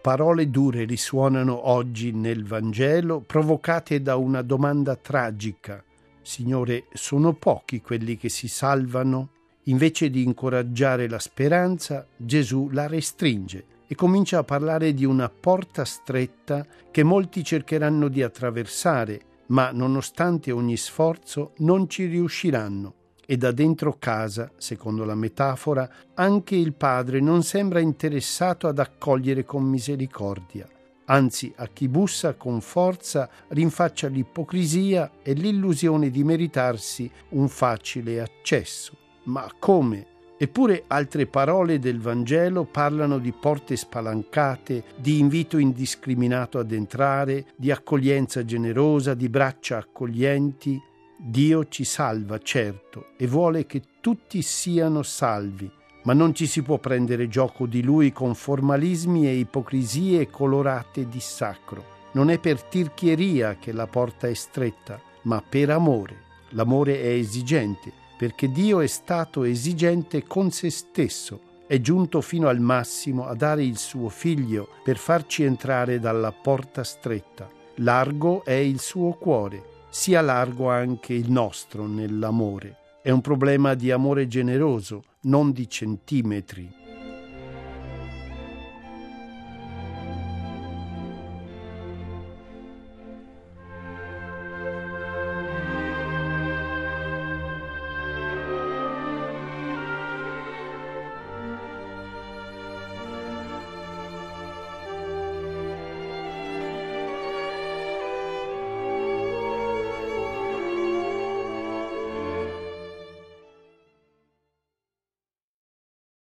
Parole dure risuonano oggi nel Vangelo, provocate da una domanda tragica. Signore, sono pochi quelli che si salvano? Invece di incoraggiare la speranza, Gesù la restringe e comincia a parlare di una porta stretta che molti cercheranno di attraversare, ma nonostante ogni sforzo non ci riusciranno. E da dentro casa, secondo la metafora, anche il padre non sembra interessato ad accogliere con misericordia. Anzi, a chi bussa con forza rinfaccia l'ipocrisia e l'illusione di meritarsi un facile accesso. Ma come? Eppure altre parole del Vangelo parlano di porte spalancate, di invito indiscriminato ad entrare, di accoglienza generosa, di braccia accoglienti. Dio ci salva, certo, e vuole che tutti siano salvi, ma non ci si può prendere gioco di Lui con formalismi e ipocrisie colorate di sacro. Non è per tirchieria che la porta è stretta, ma per amore. L'amore è esigente, perché Dio è stato esigente con se stesso. È giunto fino al massimo a dare il suo Figlio per farci entrare dalla porta stretta. Largo è il suo cuore. Sia largo anche il nostro nell'amore. È un problema di amore generoso, non di centimetri.